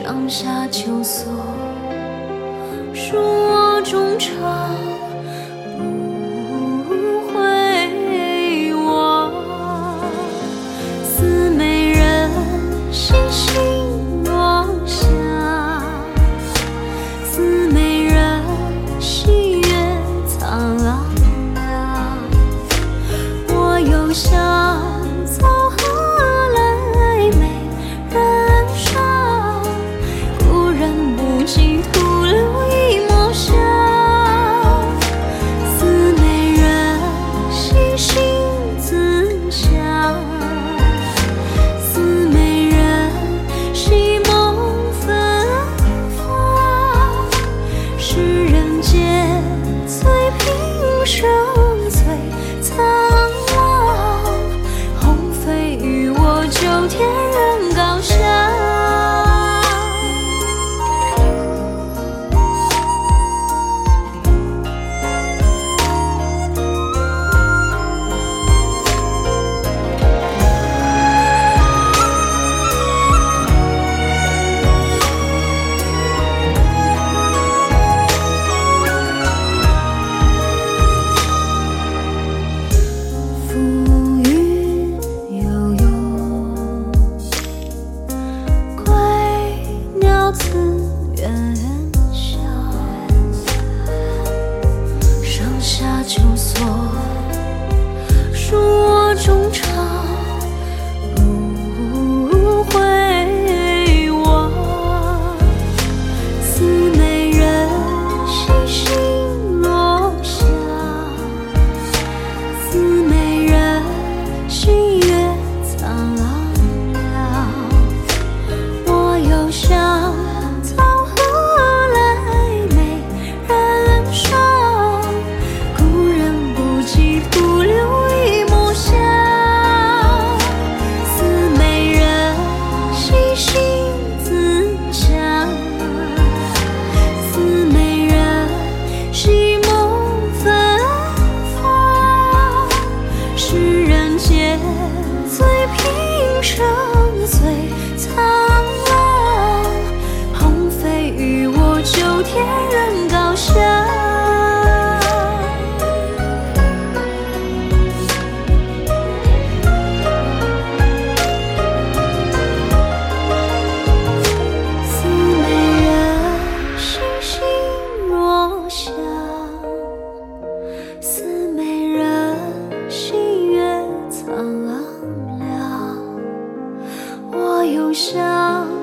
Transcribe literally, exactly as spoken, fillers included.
上下秋色，说衷肠不回我。似美人星星落下，似美人喜悦苍凉凉。我又想走何来美人伤，故人不及徒留一抹香。似美人细心自详，似美人惜梦芬芳。世人皆醉平生醉苍老，鸿飞与我就天人高下。自远乡，上下秋色，说衷肠不回我。似美人星星落下，似美人喜悦苍凉。我又想醉平生醉苍老，鸿飞与我就天人高下。似美人星星落下，似美人喜悦苍凉。我又想